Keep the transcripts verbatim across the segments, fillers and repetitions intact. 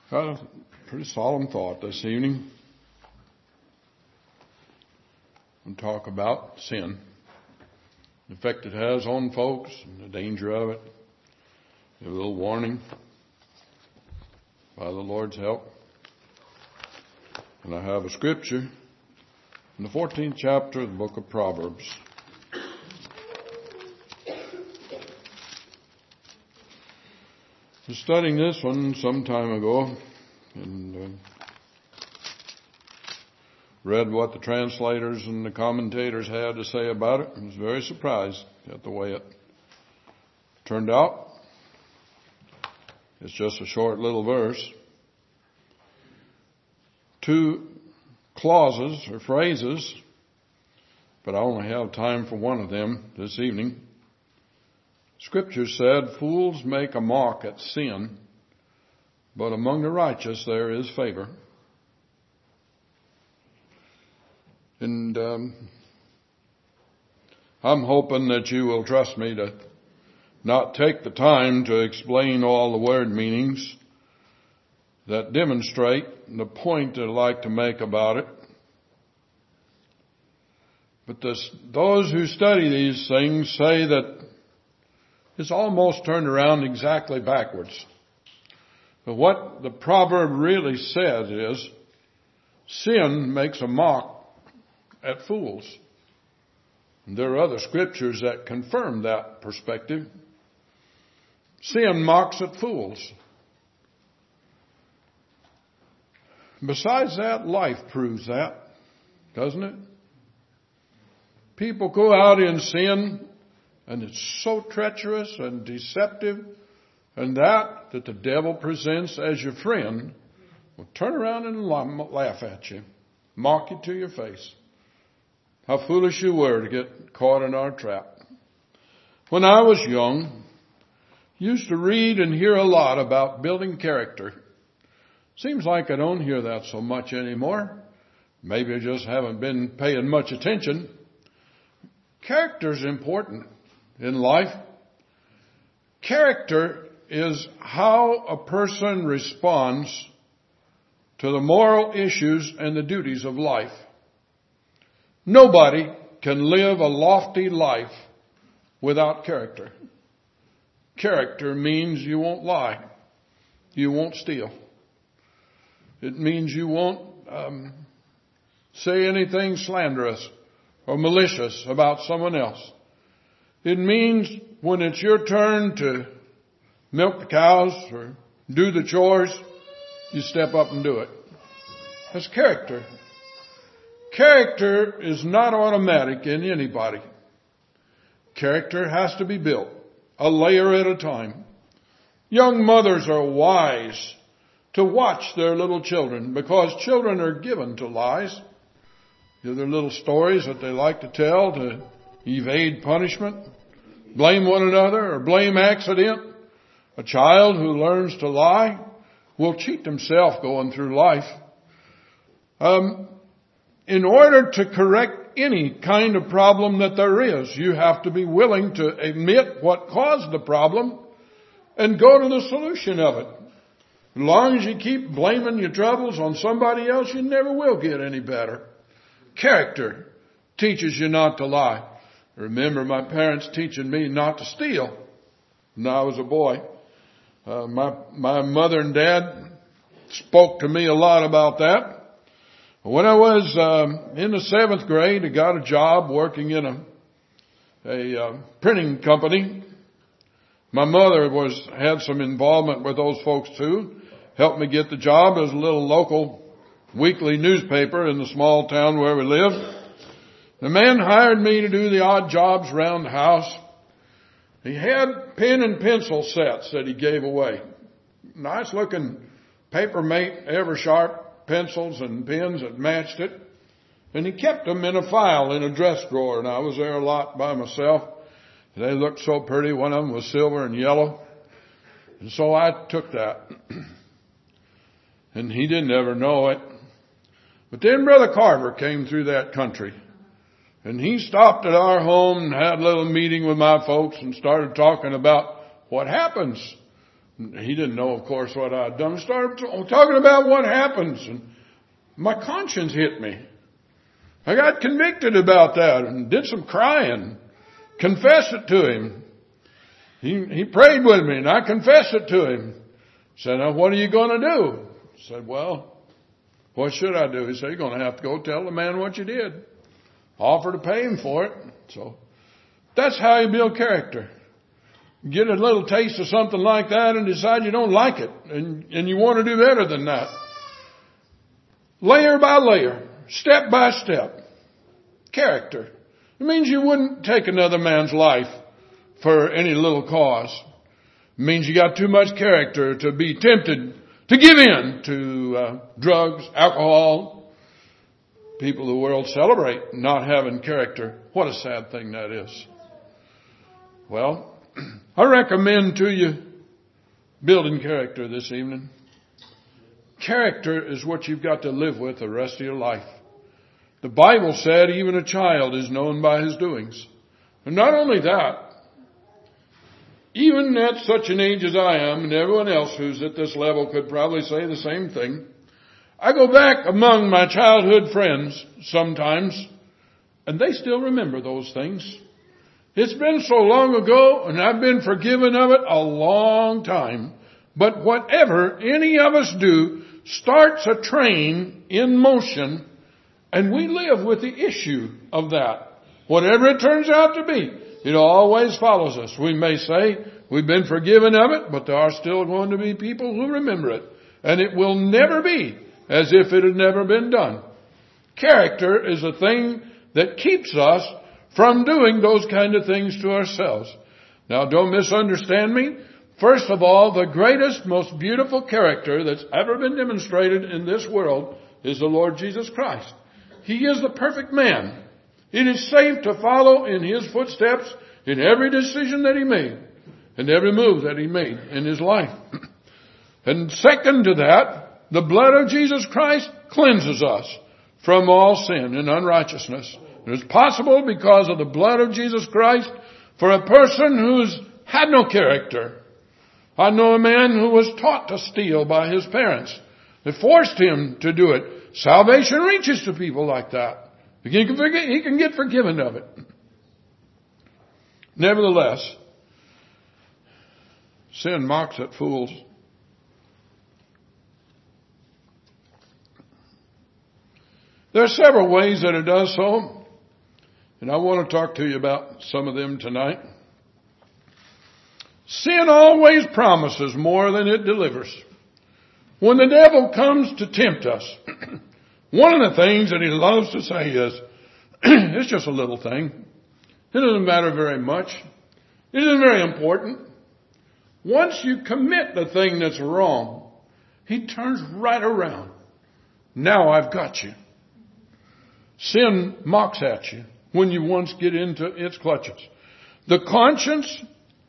Got a pretty solemn thought this evening. We'll talk about sin, the effect it has on folks, and the danger of it. A little warning by the Lord's help. And I have a scripture in the fourteenth chapter of the book of Proverbs. I was studying this one some time ago and uh, read what the translators and the commentators had to say about it. I was very surprised at the way it turned out. It's just a short little verse. Two clauses or phrases, but I only have time for one of them this evening. Scripture said, "Fools make a mock at sin, but among the righteous there is favor." And um, I'm hoping that you will trust me to not take the time to explain all the word meanings that demonstrate the point I'd like to make about it. But this, those who study these things say that it's almost turned around exactly backwards. But what the proverb really says is, sin makes a mock at fools. And there are other scriptures that confirm that perspective. Sin mocks at fools. Besides that, life proves that, doesn't it? People go out in sin, and it's so treacherous and deceptive, and that that the devil presents as your friend will turn around and laugh at you, mock you to your face. How foolish you were to get caught in our trap. When I was young, I used to read and hear a lot about building character. Seems like I don't hear that so much anymore. Maybe I just haven't been paying much attention. Character's important in life. Character is how a person responds to the moral issues and the duties of life. Nobody can live a lofty life without character. Character means you won't lie. You won't steal. It means you won't um, say anything slanderous or malicious about someone else. It means when it's your turn to milk the cows or do the chores, you step up and do it. That's character. Character is not automatic in anybody. Character has to be built, a layer at a time. Young mothers are wise to watch their little children because children are given to lies. They're little stories that they like to tell to evade punishment, blame one another, or blame accident. A child who learns to lie will cheat himself going through life. Um, in order to correct any kind of problem that there is, you have to be willing to admit what caused the problem and go to the solution of it. As long as you keep blaming your troubles on somebody else, you never will get any better. Character teaches you not to lie. I remember my parents teaching me not to steal when I was a boy. Uh, my, my mother and dad spoke to me a lot about that. When I was um, in the seventh grade, I got a job working in a, a uh, printing company. My mother was had some involvement with those folks too. Helped me get the job as a little local weekly newspaper in the small town where we lived. The man hired me to do the odd jobs around the house. He had pen and pencil sets that he gave away. Nice looking Papermate Eversharp pencils and pens that matched it. And he kept them in a file in a dress drawer. And I was there a lot by myself. They looked so pretty. One of them was silver and yellow. And so I took that. And he didn't ever know it. But then Brother Carver came through that country. And he stopped at our home and had a little meeting with my folks and started talking about what happens He didn't know, of course, what I'd done. Started talking about what happens, and my conscience hit me. I got convicted about that and did some crying. Confessed it to him. He, he prayed with me and I confessed it to him. Said, now what are you going to do? I said, well, what should I do? He said, you're going to have to go tell the man what you did. Offer to pay him for it. So that's how you build character. Get a little taste of something like that and decide you don't like it and, and you want to do better than that. Layer by layer, step by step. Character. It means you wouldn't take another man's life for any little cause. It means you got too much character to be tempted to give in to uh, drugs, alcohol. People of the world celebrate not having character. What a sad thing that is. Well, I recommend to you building character this evening. Character is what you've got to live with the rest of your life. The Bible said even a child is known by his doings. And not only that, even at such an age as I am, and everyone else who's at this level could probably say the same thing, I go back among my childhood friends sometimes, and they still remember those things. It's been so long ago, and I've been forgiven of it a long time. But whatever any of us do starts a train in motion, and we live with the issue of that. Whatever it turns out to be, it always follows us. We may say we've been forgiven of it, but there are still going to be people who remember it. And it will never be as if it had never been done. Character is a thing that keeps us from doing those kind of things to ourselves. Now, don't misunderstand me. First of all, the greatest, most beautiful character that's ever been demonstrated in this world is the Lord Jesus Christ. He is the perfect man. It is safe to follow in his footsteps in every decision that he made and every move that he made in his life. And second to that, the blood of Jesus Christ cleanses us from all sin and unrighteousness. It is possible because of the blood of Jesus Christ for a person who's had no character. I know a man who was taught to steal by his parents. They forced him to do it. Salvation reaches to people like that. He can, forget, he can get forgiven of it. Nevertheless, sin mocks at fools. There are several ways that it does so, and I want to talk to you about some of them tonight. Sin always promises more than it delivers. When the devil comes to tempt us, one of the things that he loves to say is, it's just a little thing. It doesn't matter very much. It isn't very important. Once you commit the thing that's wrong, he turns right around. Now I've got you. Sin mocks at you when you once get into its clutches. The conscience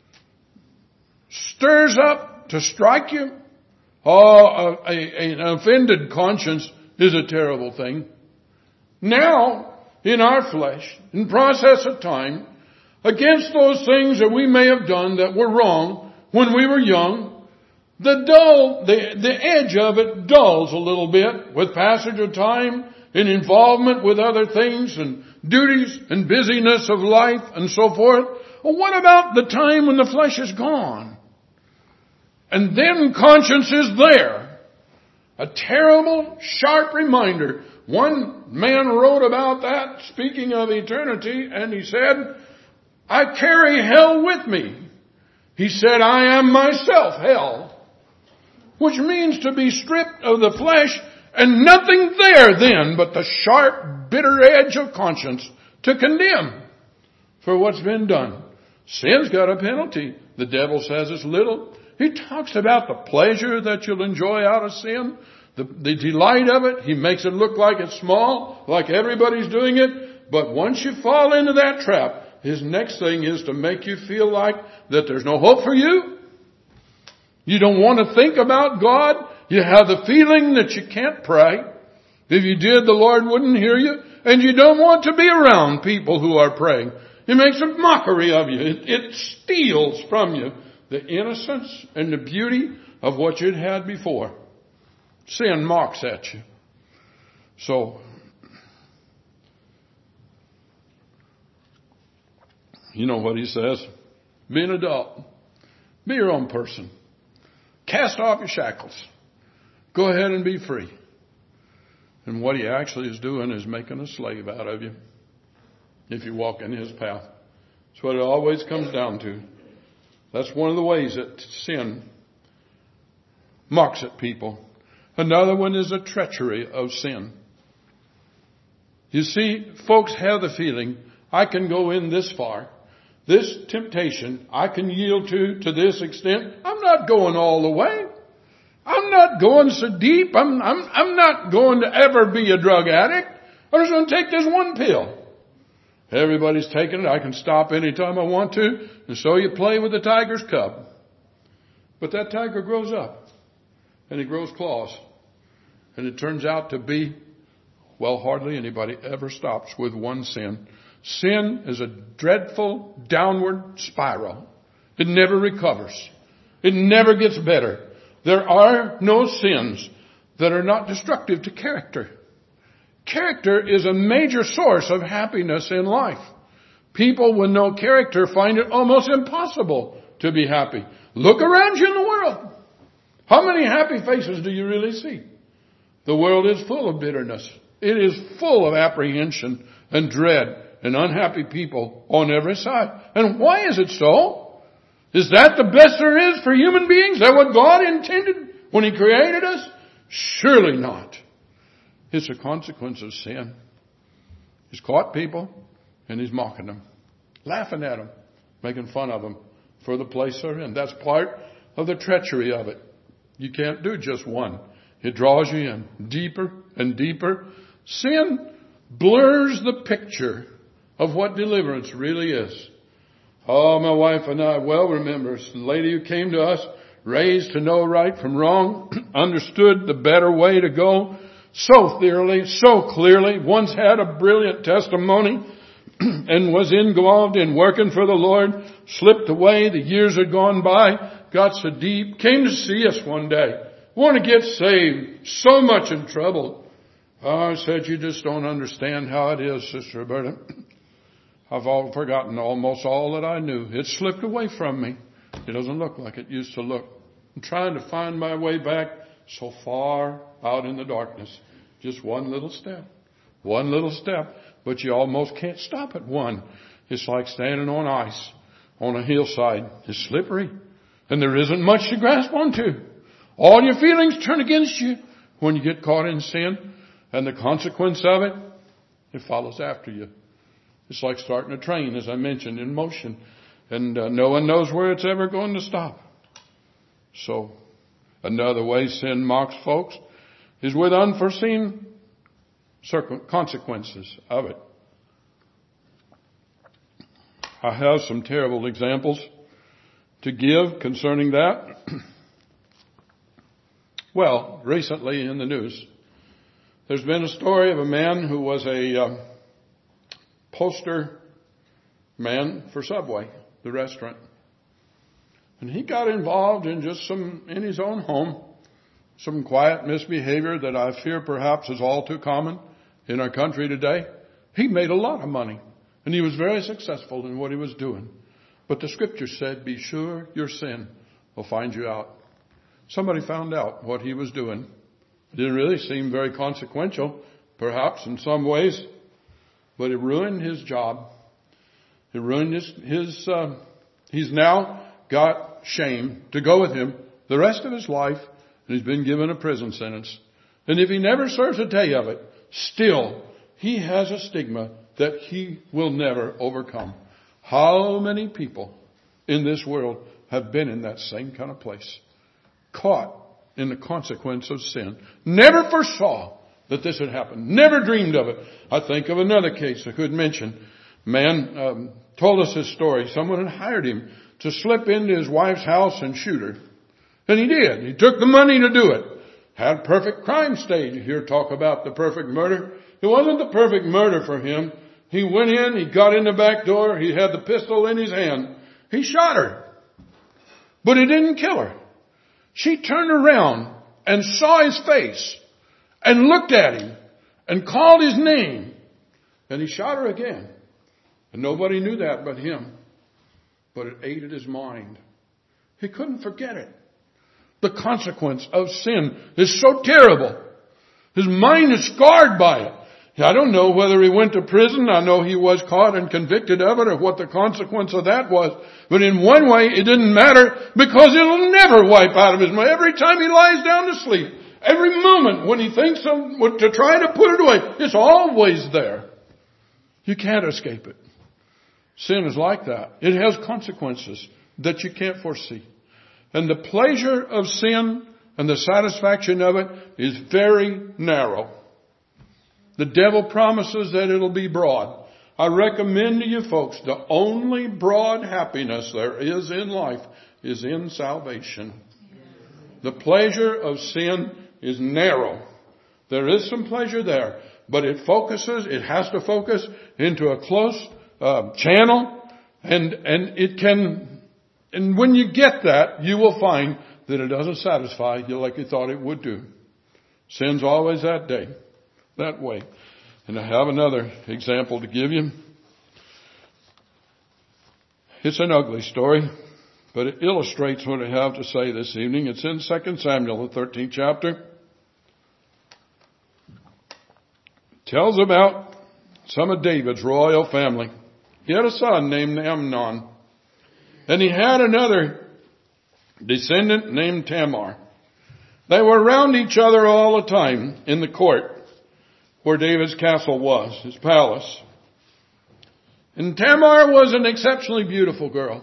stirs up to strike you. Oh, a, a, an offended conscience is a terrible thing. Now, in our flesh, in process of time, against those things that we may have done that were wrong when we were young, the dull, the, the edge of it dulls a little bit with passage of time and involvement with other things and duties and busyness of life and so forth. Well, what about the time when the flesh is gone? And then conscience is there. A terrible, sharp reminder. One man wrote about that, speaking of eternity, and he said, I carry hell with me. He said, I am myself hell. Which means to be stripped of the flesh and nothing there then but the sharp, bitter edge of conscience to condemn for what's been done. Sin's got a penalty. The devil says it's little. He talks about the pleasure that you'll enjoy out of sin, the, the delight of it. He makes it look like it's small, like everybody's doing it. But once you fall into that trap, his next thing is to make you feel like that there's no hope for you. You don't want to think about God. You have the feeling that you can't pray. If you did, the Lord wouldn't hear you. And you don't want to be around people who are praying. It makes a mockery of you. It, it steals from you the innocence and the beauty of what you'd had before. Sin mocks at you. So, you know what he says? Be an adult. Be your own person. Cast off your shackles. Go ahead and be free. And what he actually is doing is making a slave out of you if you walk in his path. That's what it always comes down to. That's one of the ways that sin mocks at people. Another one is a treachery of sin. You see, folks have the feeling, I can go in this far. This temptation I can yield to to this extent. I'm not going all the way. I'm not going so deep. I'm, I'm, I'm not going to ever be a drug addict. I'm just going to take this one pill. Everybody's taking it. I can stop anytime I want to. And so you play with the tiger's cub. But that tiger grows up. And he grows claws. And it turns out to be, well, hardly anybody ever stops with one sin. Sin is a dreadful downward spiral. It never recovers. It never gets better. There are no sins that are not destructive to character. Character is a major source of happiness in life. People with no character find it almost impossible to be happy. Look around you in the world. How many happy faces do you really see? The world is full of bitterness. It is full of apprehension and dread and unhappy people on every side. And why is it so? Is that the best there is for human beings? Is that what God intended when He created us? Surely not. It's a consequence of sin. He's caught people and He's mocking them, laughing at them, making fun of them for the place they're in. That's part of the treachery of it. You can't do just one. It draws you in deeper and deeper. Sin blurs the picture of what deliverance really is. Oh, my wife and I well remember a lady who came to us, raised to know right from wrong, understood the better way to go so thoroughly, so clearly, once had a brilliant testimony and was involved in working for the Lord, slipped away, the years had gone by, got so deep, came to see us one day, want to get saved, so much in trouble. Oh, I said, you just don't understand how it is, Sister Roberta. I've all forgotten almost all that I knew. It slipped away from me. It doesn't look like it used to look. I'm trying to find my way back so far out in the darkness. Just one little step. One little step. But you almost can't stop at one. It's like standing on ice on a hillside. It's slippery. And there isn't much to grasp onto. All your feelings turn against you when you get caught in sin. And the consequence of it, it follows after you. It's like starting a train, as I mentioned, in motion. And uh, no one knows where it's ever going to stop. So, another way sin mocks folks is with unforeseen consequences of it. I have some terrible examples to give concerning that. Well, recently in the news, there's been a story of a man who was a uh, poster man for Subway, the restaurant. And he got involved in just some, in his own home, some quiet misbehavior that I fear perhaps is all too common in our country today. He made a lot of money and he was very successful in what he was doing. But the scripture said, be sure your sin will find you out. Somebody found out what he was doing. It didn't really seem very consequential, perhaps in some ways, but it ruined his job. It ruined his, his uh, he's now got shame to go with him the rest of his life, and he's been given a prison sentence. And if he never serves a day of it, still, he has a stigma that he will never overcome. How many people in this world have been in that same kind of place? Caught in the consequence of sin. Never foresaw that this had happened. Never dreamed of it. I think of another case I could mention. Man um, told us his story. Someone had hired him to slip into his wife's house and shoot her. And he did. He took the money to do it. Had a perfect crime stage. You hear talk about the perfect murder. It wasn't the perfect murder for him. He went in, he got in the back door, he had the pistol in his hand. He shot her. But it didn't kill her. She turned around and saw his face and looked at him and called his name. And he shot her again. And nobody knew that but him. But it ate at his mind. He couldn't forget it. The consequence of sin is so terrible. His mind is scarred by it. I don't know whether he went to prison. I know he was caught and convicted of it, or what the consequence of that was. But in one way, it didn't matter, because it'll never wipe out of his mind. Every time he lies down to sleep, every moment when he thinks of to try to put it away, it's always there. You can't escape it. Sin is like that. It has consequences that you can't foresee. And the pleasure of sin and the satisfaction of it is very narrow. The devil promises that it'll be broad. I recommend to you folks, the only broad happiness there is in life is in salvation. The pleasure of sin is narrow. There is some pleasure there, but it focuses, it has to focus into a close uh, channel, and, and it can, and when you get that, you will find that it doesn't satisfy you like you thought it would do. Sin's always that day. That way. And I have another example to give you. It's an ugly story, but it illustrates what I have to say this evening. It's in Second Samuel, the thirteenth chapter. It tells about some of David's royal family. He had a son named Amnon. And he had another descendant named Tamar. They were around each other all the time in the court where David's castle was, his palace. And Tamar was an exceptionally beautiful girl.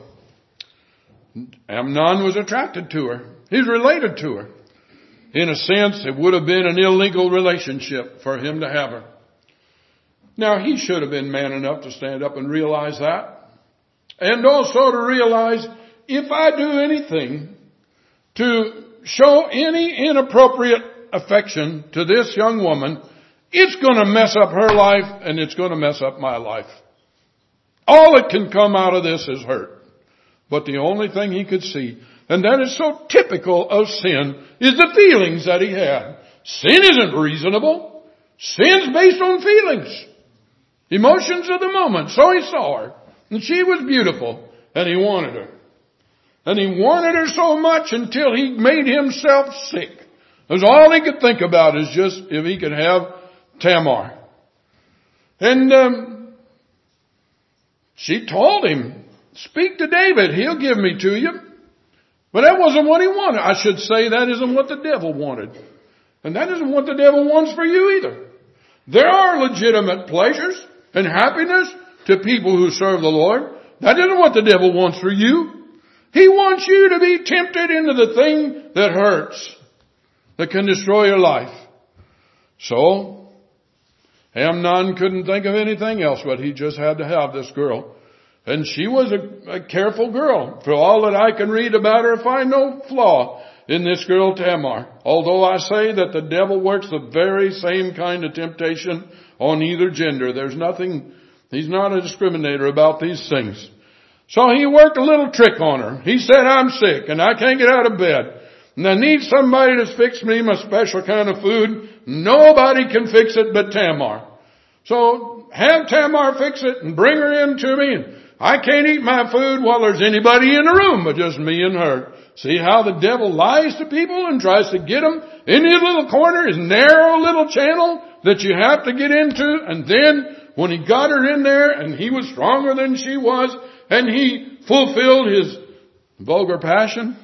Amnon was attracted to her. He's related to her. In a sense, it would have been an illegal relationship for him to have her. Now, he should have been man enough to stand up and realize that. And also to realize, if I do anything to show any inappropriate affection to this young woman, it's going to mess up her life, and it's going to mess up my life. All that can come out of this is hurt. But the only thing he could see, and that is so typical of sin, is the feelings that he had. Sin isn't reasonable. Sin's based on feelings. Emotions of the moment. So he saw her, and she was beautiful, and he wanted her. And he wanted her so much until he made himself sick. That's all he could think about, is just if he could have Tamar. And um, she told him, speak to David, he'll give me to you. But that wasn't what he wanted. I should say that isn't what the devil wanted. And that isn't what the devil wants for you either. There are legitimate pleasures and happiness to people who serve the Lord. That isn't what the devil wants for you. He wants you to be tempted into the thing that hurts, that can destroy your life. So, Amnon couldn't think of anything else, but he just had to have this girl. And she was a, a careful girl. For all that I can read about her, I find no flaw in this girl Tamar. Although I say that the devil works the very same kind of temptation on either gender. There's nothing, he's not a discriminator about these things. So he worked a little trick on her. He said, I'm sick and I can't get out of bed. And I need somebody to fix me my special kind of food. Nobody can fix it but Tamar. So have Tamar fix it and bring her in to me. And I can't eat my food while there's anybody in the room but just me and her. See how the devil lies to people and tries to get them in his little corner, his narrow little channel that you have to get into. And then when he got her in there and he was stronger than she was and he fulfilled his vulgar passion.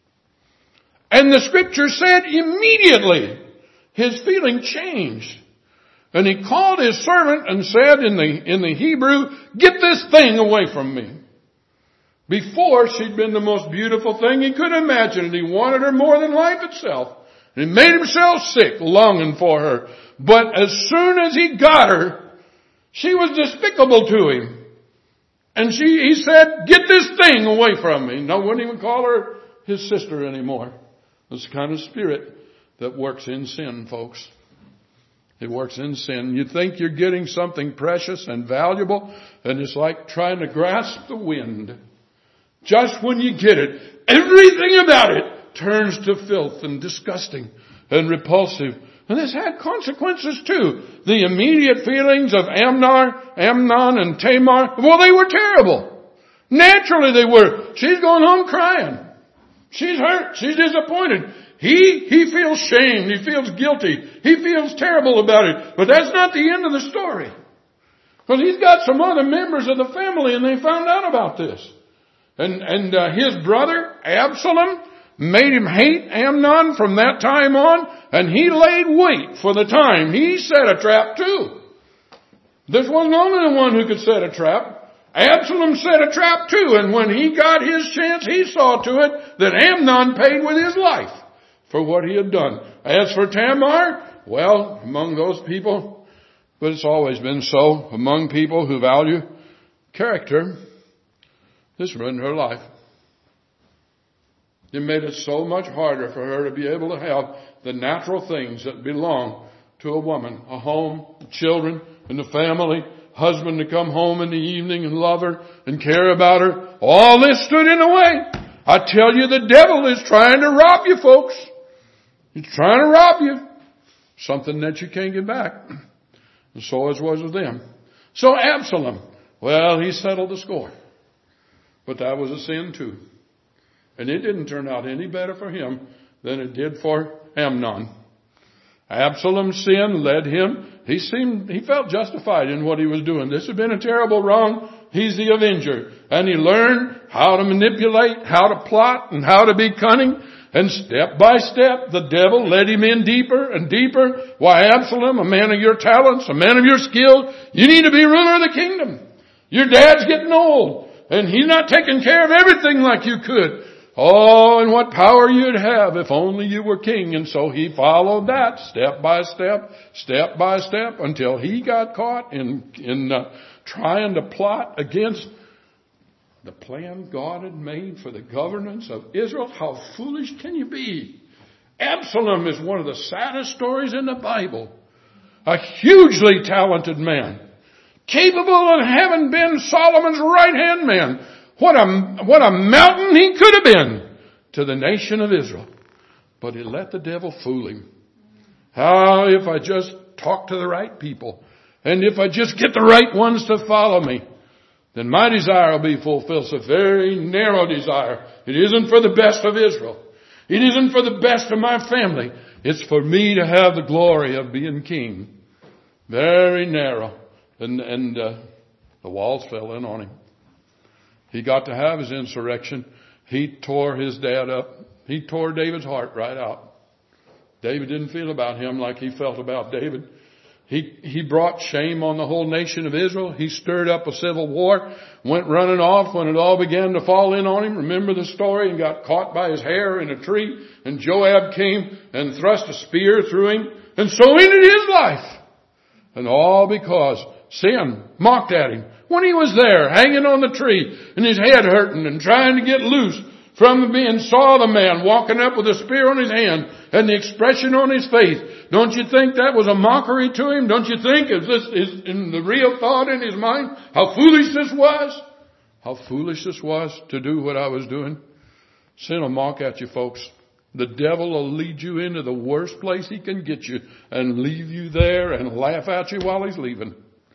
And the scripture said immediately his feeling changed. And he called his servant and said in the, in the Hebrew, get this thing away from me. Before, she'd been the most beautiful thing he could imagine, and he wanted her more than life itself. And he made himself sick, longing for her. But as soon as he got her, she was despicable to him. And she, he said, get this thing away from me. No, wouldn't even call her his sister anymore. That's the kind of spirit that works in sin, folks. It works in sin. You think you're getting something precious and valuable, and it's like trying to grasp the wind. Just when you get it, everything about it turns to filth and disgusting and repulsive. And this had consequences too. The immediate feelings of Amnon, Amnon and Tamar, well, they were terrible. Naturally they were. She's going home crying. She's hurt. She's disappointed. He, he feels shamed. He feels guilty. He feels terrible about it. But that's not the end of the story. Because he's got some other members of the family and they found out about this. And, and uh, his brother, Absalom, made him hate Amnon from that time on, and he laid wait for the time. He set a trap too. This wasn't only the one who could set a trap. Absalom set a trap too, and when he got his chance, he saw to it that Amnon paid with his life for what he had done. As for Tamar, well, among those people, but it's always been so, among people who value character, this ruined her life. It made it so much harder for her to be able to have the natural things that belong to a woman. A home, children, and a family. Husband to come home in the evening and love her and care about her. All this stood in the way. I tell you, the devil is trying to rob you, folks. He's trying to rob you. Something that you can't get back. And so as was with them. So Absalom, well, he settled the score. But that was a sin too. And it didn't turn out any better for him than it did for Amnon. Absalom's sin led him. He seemed, he felt justified in what he was doing. This had been a terrible wrong. He's the avenger. And he learned how to manipulate, how to plot, and how to be cunning. And step by step, the devil led him in deeper and deeper. Why, Absalom, a man of your talents, a man of your skill, you need to be ruler of the kingdom. Your dad's getting old. And he's not taking care of everything like you could. Oh, and what power you'd have if only you were king. And so he followed that step by step, step by step, until he got caught in, in uh, trying to plot against the plan God had made for the governance of Israel. How foolish can you be? Absalom is one of the saddest stories in the Bible. A hugely talented man. Capable of having been Solomon's right-hand man. What a, what a mountain he could have been to the nation of Israel. But he let the devil fool him. How if I just talk to the right people, and if I just get the right ones to follow me, then my desire will be fulfilled. It's a very narrow desire. It isn't for the best of Israel. It isn't for the best of my family. It's for me to have the glory of being king. Very narrow. And, and uh, the walls fell in on him. He got to have his insurrection. He tore his dad up. He tore David's heart right out. David didn't feel about him like he felt about David. He, he brought shame on the whole nation of Israel. He stirred up a civil war, went running off when it all began to fall in on him. Remember the story? And got caught by his hair in a tree. And Joab came and thrust a spear through him. And so ended his life. And all because sin mocked at him. When he was there, hanging on the tree, and his head hurting, and trying to get loose from the man, saw the man walking up with a spear on his hand, and the expression on his face. Don't you think that was a mockery to him? Don't you think, is this is in the real thought in his mind, how foolish this was? How foolish this was to do what I was doing? Sin will mock at you, folks. The devil will lead you into the worst place he can get you, and leave you there and laugh at you while he's leaving.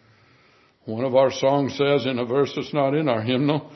One of our songs says in a verse that's not in our hymnal,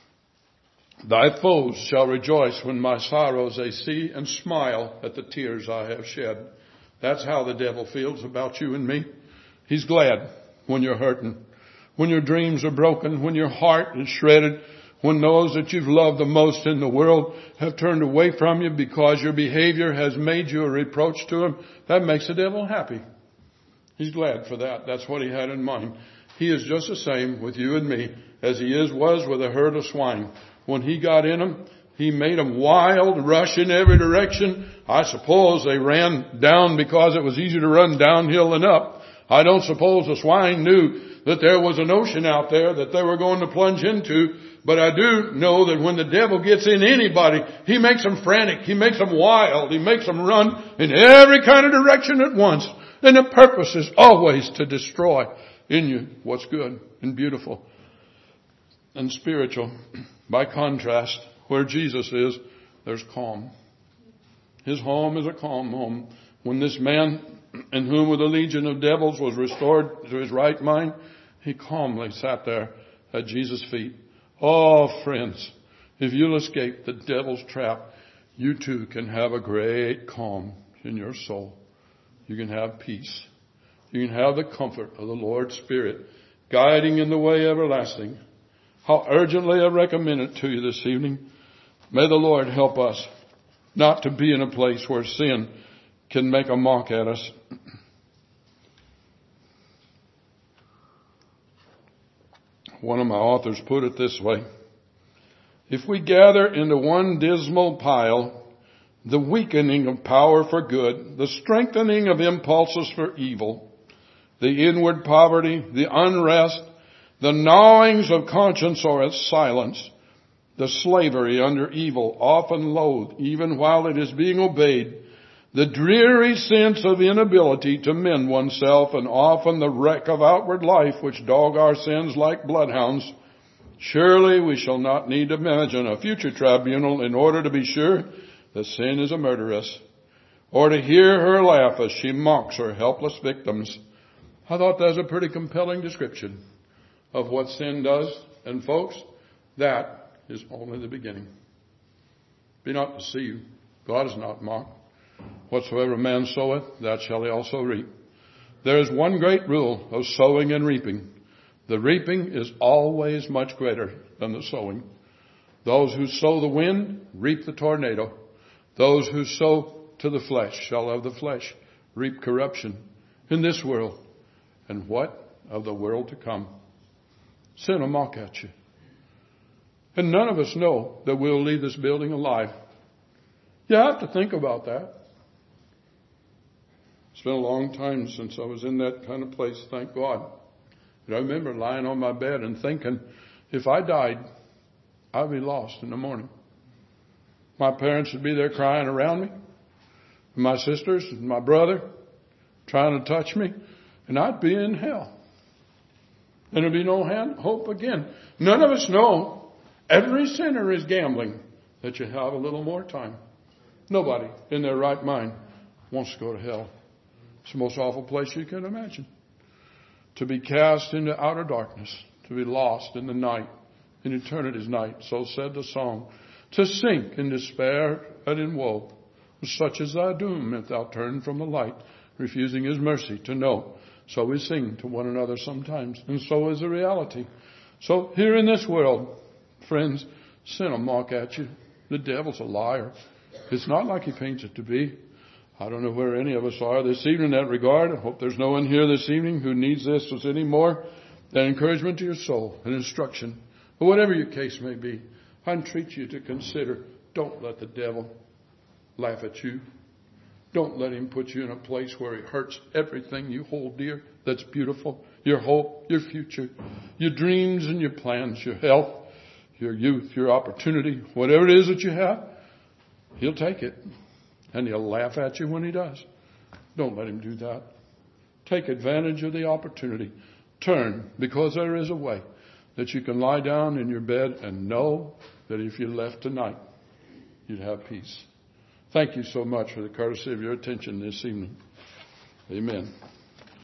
thy foes shall rejoice when my sorrows they see, and smile at the tears I have shed. That's how the devil feels about you and me. He's glad when you're hurting, when your dreams are broken, when your heart is shredded, when those that you've loved the most in the world have turned away from you because your behavior has made you a reproach to him. That makes the devil happy. He's glad for that. That's what he had in mind. He is just the same with you and me as he is was with a herd of swine. When he got in them, he made them wild, rush in every direction. I suppose they ran down because it was easier to run downhill than up. I don't suppose the swine knew that there was an ocean out there that they were going to plunge into. But I do know that when the devil gets in anybody, he makes them frantic. He makes them wild. He makes them run in every kind of direction at once. And the purpose is always to destroy in you what's good and beautiful and spiritual. By contrast, where Jesus is, there's calm. His home is a calm home. When this man, in whom with a legion of devils was restored to his right mind, he calmly sat there at Jesus' feet. Oh, friends, if you'll escape the devil's trap, you too can have a great calm in your soul. You can have peace. You can have the comfort of the Lord's Spirit guiding in the way everlasting. How urgently I recommend it to you this evening. May the Lord help us not to be in a place where sin can make a mock at us. One of my authors put it this way. If we gather into one dismal pile the weakening of power for good, the strengthening of impulses for evil, the inward poverty, the unrest, the gnawings of conscience or its silence, the slavery under evil, often loathed, even while it is being obeyed, the dreary sense of inability to mend oneself, and often the wreck of outward life which dog our sins like bloodhounds, surely we shall not need to imagine a future tribunal in order to be sure that sin is a murderess, or to hear her laugh as she mocks her helpless victims. I thought that was a pretty compelling description of what sin does. And folks, that is only the beginning. Be not deceived. God is not mocked. Whatsoever man soweth, that shall he also reap. There is one great rule of sowing and reaping. The reaping is always much greater than the sowing. Those who sow the wind reap the tornado. Those who sow to the flesh shall of the flesh reap corruption in this world. And what of the world to come? Sin will mock at you. And none of us know that we'll leave this building alive. You have to think about that. It's been a long time since I was in that kind of place, thank God. But I remember lying on my bed and thinking, if I died, I'd be lost in the morning. My parents would be there crying around me. My sisters and my brother trying to touch me. And I'd be in hell. And there'd be no hope again. None of us know. Every sinner is gambling that you have a little more time. Nobody in their right mind wants to go to hell. It's the most awful place you can imagine. To be cast into outer darkness. To be lost in the night. In eternity's night. So said the song. To sink in despair and in woe. Such is thy doom if thou turn from the light. Refusing his mercy to know. So we sing to one another sometimes. And so is the reality. So here in this world, friends, sin will mock at you. The devil's a liar. It's not like he paints it to be. I don't know where any of us are this evening in that regard. I hope there's no one here this evening who needs this as any more than encouragement to your soul and instruction. But whatever your case may be, I entreat you to consider, don't let the devil laugh at you. Don't let him put you in a place where he hurts everything you hold dear that's beautiful. Your hope, your future, your dreams and your plans, your health, your youth, your opportunity, whatever it is that you have, he'll take it. And he'll laugh at you when he does. Don't let him do that. Take advantage of the opportunity. Turn, because there is a way that you can lie down in your bed and know that if you left tonight, you'd have peace. Thank you so much for the courtesy of your attention this evening. Amen.